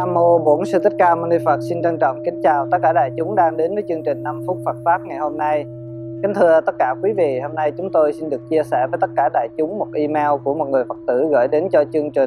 Nam Mô Bổn Sư Thích Ca Mâu Ni Phật. Xin trân trọng kính chào tất cả đại chúng đang đến với chương trình 5 phút Phật Pháp ngày hôm nay. Kính thưa tất cả quý vị, hôm nay chúng tôi xin được chia sẻ với tất cả đại chúng một email của một người Phật tử gửi đến cho chương trình.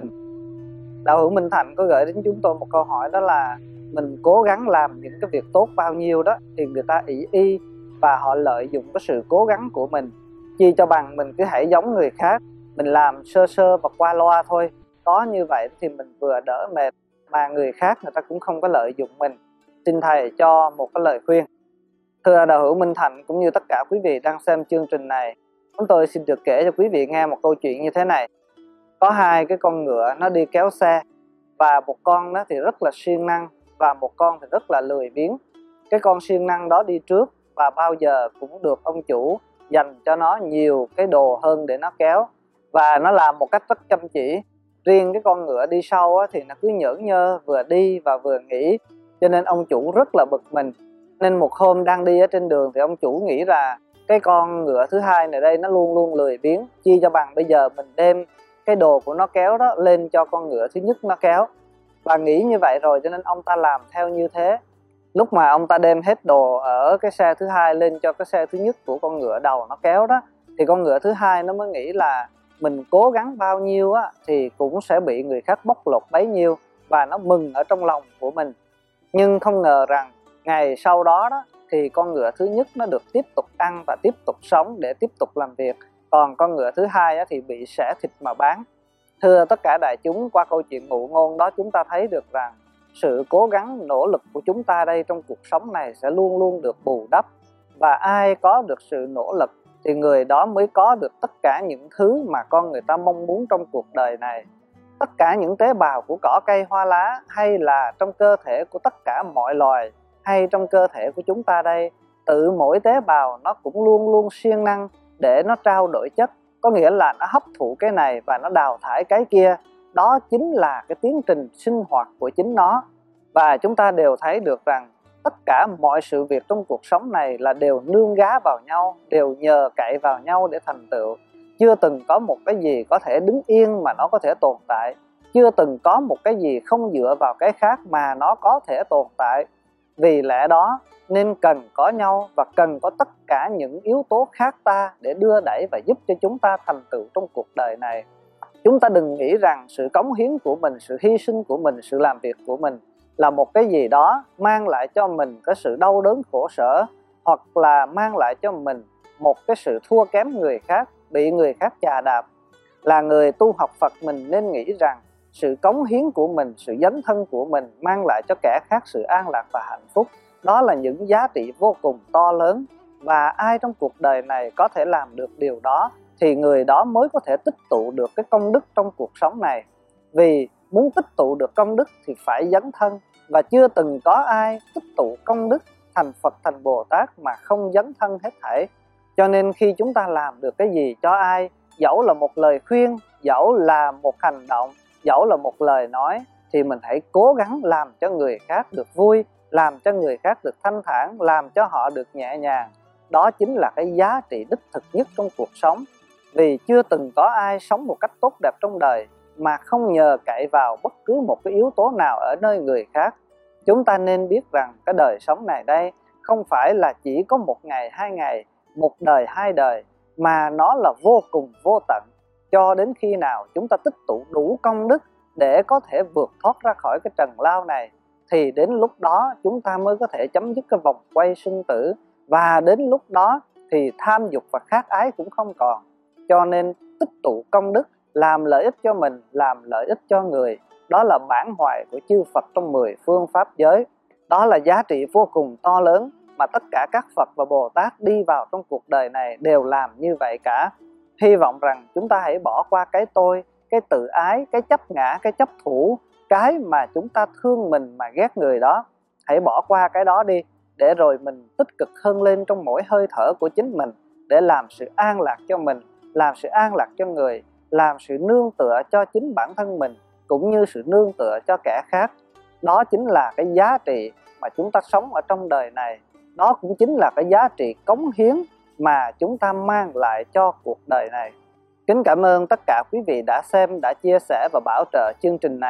Đạo hữu Minh Thành có gửi đến chúng tôi một câu hỏi, đó là mình cố gắng làm những cái việc tốt bao nhiêu đó thì người ta ỷ y và họ lợi dụng cái sự cố gắng của mình. Chi cho bằng mình cứ hãy giống người khác, mình làm sơ sơ và qua loa thôi. Có như vậy thì mình vừa đỡ mệt mà người khác người ta cũng không có lợi dụng mình. Xin thầy cho một cái lời khuyên. Thưa đạo hữu Minh Thành cũng như tất cả quý vị đang xem chương trình này, chúng tôi xin được kể cho quý vị nghe một câu chuyện như thế này. Có hai cái con ngựa nó đi kéo xe, và một con nó thì rất là siêng năng và một con thì rất là lười biếng. Cái con siêng năng đó đi trước và bao giờ cũng được ông chủ dành cho nó nhiều cái đồ hơn để nó kéo, và nó làm một cách rất chăm chỉ. Riêng cái con ngựa đi sau thì nó cứ nhởn nhơ, vừa đi và vừa nghỉ, cho nên ông chủ rất là bực mình. Nên một hôm đang đi ở trên đường thì ông chủ nghĩ là cái con ngựa thứ hai này đây nó luôn luôn lười biếng, chi cho bằng bây giờ mình đem cái đồ của nó kéo đó lên cho con ngựa thứ nhất nó kéo. Và nghĩ như vậy rồi cho nên ông ta làm theo như thế. Lúc mà ông ta đem hết đồ ở cái xe thứ hai lên cho cái xe thứ nhất của con ngựa đầu nó kéo đó, thì con ngựa thứ hai nó mới nghĩ là mình cố gắng bao nhiêu thì cũng sẽ bị người khác bóc lột bấy nhiêu, và nó mừng ở trong lòng của mình. Nhưng không ngờ rằng ngày sau đó thì con ngựa thứ nhất nó được tiếp tục ăn và tiếp tục sống để tiếp tục làm việc, còn con ngựa thứ hai thì bị xẻ thịt mà bán. Thưa tất cả đại chúng, qua câu chuyện ngụ ngôn đó chúng ta thấy được rằng sự cố gắng nỗ lực của chúng ta đây trong cuộc sống này sẽ luôn luôn được bù đắp, và ai có được sự nỗ lực thì người đó mới có được tất cả những thứ mà con người ta mong muốn trong cuộc đời này. Tất cả những tế bào của cỏ cây hoa lá, hay là trong cơ thể của tất cả mọi loài, hay trong cơ thể của chúng ta đây, tự mỗi tế bào nó cũng luôn luôn siêng năng để nó trao đổi chất, có nghĩa là nó hấp thụ cái này và nó đào thải cái kia. Đó chính là cái tiến trình sinh hoạt của chính nó. Và chúng ta đều thấy được rằng tất cả mọi sự việc trong cuộc sống này là đều nương gá vào nhau, đều nhờ cậy vào nhau để thành tựu. Chưa từng có một cái gì có thể đứng yên mà nó có thể tồn tại. Chưa từng có một cái gì không dựa vào cái khác mà nó có thể tồn tại. Vì lẽ đó nên cần có nhau và cần có tất cả những yếu tố khác ta để đưa đẩy và giúp cho chúng ta thành tựu trong cuộc đời này. Chúng ta đừng nghĩ rằng sự cống hiến của mình, sự hy sinh của mình, sự làm việc của mình là một cái gì đó mang lại cho mình cái sự đau đớn khổ sở, hoặc là mang lại cho mình một cái sự thua kém người khác, bị người khác chà đạp. Là người tu học Phật mình nên nghĩ rằng sự cống hiến của mình, sự dấn thân của mình mang lại cho kẻ khác sự an lạc và hạnh phúc. Đó là những giá trị vô cùng to lớn, và ai trong cuộc đời này có thể làm được điều đó thì người đó mới có thể tích tụ được cái công đức trong cuộc sống này. Vì muốn tích tụ được công đức thì phải dấn thân, và chưa từng có ai tích tụ công đức thành Phật thành Bồ Tát mà không dấn thân hết thảy. Cho nên khi chúng ta làm được cái gì cho ai, dẫu là một lời khuyên, dẫu là một hành động, dẫu là một lời nói, thì mình hãy cố gắng làm cho người khác được vui, làm cho người khác được thanh thản, làm cho họ được nhẹ nhàng. Đó chính là cái giá trị đích thực nhất trong cuộc sống. Vì chưa từng có ai sống một cách tốt đẹp trong đời mà không nhờ cậy vào bất cứ một cái yếu tố nào ở nơi người khác. Chúng ta nên biết rằng cái đời sống này đây không phải là chỉ có một ngày, hai ngày, một đời, hai đời, mà nó là vô cùng vô tận. Cho đến khi nào chúng ta tích tụ đủ công đức để có thể vượt thoát ra khỏi cái trần lao này, thì đến lúc đó chúng ta mới có thể chấm dứt cái vòng quay sinh tử. Và đến lúc đó thì tham dục và khát ái cũng không còn. Cho nên tích tụ công đức, làm lợi ích cho mình, làm lợi ích cho người, đó là bản hoài của chư Phật trong 10 phương pháp giới. Đó là giá trị vô cùng to lớn mà tất cả các Phật và Bồ Tát đi vào trong cuộc đời này đều làm như vậy cả. Hy vọng rằng chúng ta hãy bỏ qua cái tôi, cái tự ái, cái chấp ngã, cái chấp thủ, cái mà chúng ta thương mình mà ghét người đó. Hãy bỏ qua cái đó đi, để rồi mình tích cực hơn lên trong mỗi hơi thở của chính mình, để làm sự an lạc cho mình, làm sự an lạc cho người, làm sự nương tựa cho chính bản thân mình, cũng như sự nương tựa cho kẻ khác. Đó chính là cái giá trị mà chúng ta sống ở trong đời này. Đó cũng chính là cái giá trị cống hiến mà chúng ta mang lại cho cuộc đời này. Kính cảm ơn tất cả quý vị đã xem, đã chia sẻ và bảo trợ chương trình này.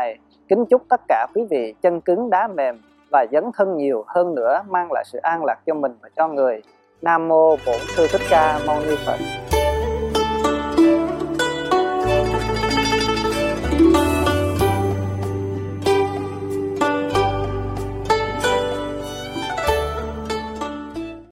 Kính chúc tất cả quý vị chân cứng đá mềm và dấn thân nhiều hơn nữa, mang lại sự an lạc cho mình và cho người. Nam mô Bổn Sư Thích Ca Mâu Ni Phật.